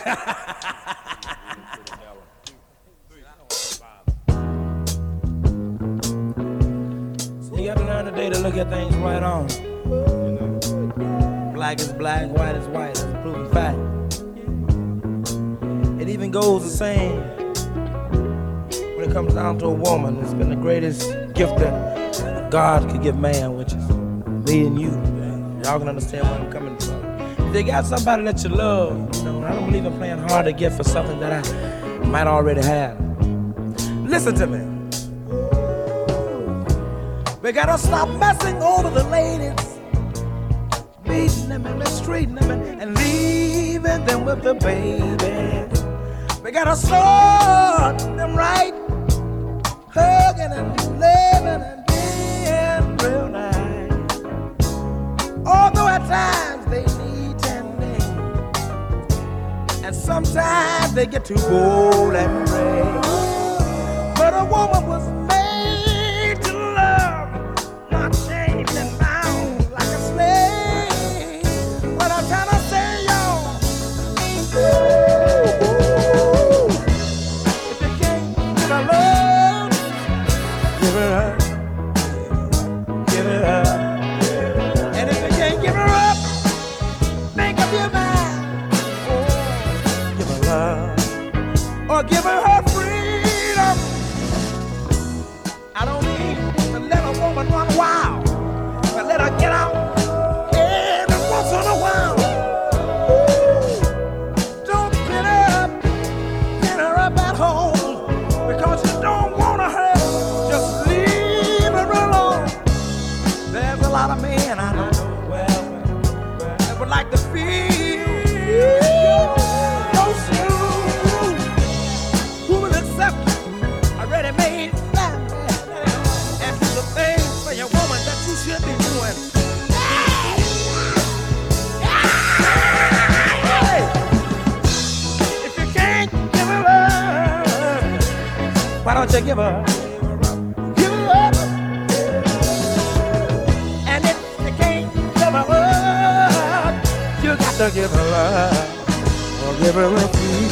You gotta learn today to look at things right on. Black is black, white is white. That's a proven fact. It even goes the same when it comes down to a woman. It's been the greatest gift that God could give man, which is me and you. Y'all can understand where I'm coming from. If you got somebody that you love, you know, I don't believe in playing hard to get for something that I might already have. Listen to me. We gotta stop messing over the ladies, beating them and mistreating them and leaving them with the baby. We gotta start them right, hugging and loving and being real nice. Although at times they need tending, and sometimes they get too bold and brave. But a woman was made to love, not chained and bound like a slave. What I'm trying to say, y'all, if you can't give her love, give her up, give her up. And if you can't give her up, make up your mind. Oh, give her love, or give her freedom. I don't mean to let a woman run wild, but let her get out every once in a while. Don't pin her up at home, because you don't want to hurt. Just leave her alone. There's a lot of men I know that would like to feel those shoes, who will accept a ready-made family and do the things for your woman that you should be doing. Hey! If you can't give her love, why don't you give her up? And if you can't give her up, you got to give her love, or give her a free.